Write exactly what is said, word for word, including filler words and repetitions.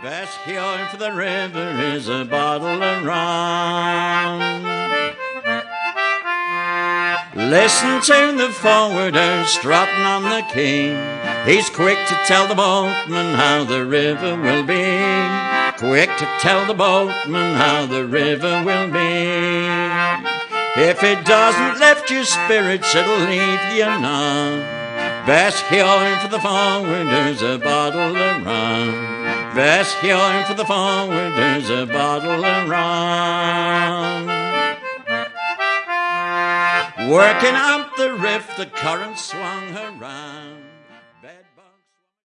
Best cure for the river is a bottle of rum. Listen to the forwarder strutting on the quay. He's quick to tell the boatman how the river will be. Quick to tell the boatman how the river will be. If it doesn't lift your spirits, it'll leave you numb. Best cure for the forwarder's a bottle of rum. Best cure for the forwarder's a bottle of rum. Working up the rift, the current swung around.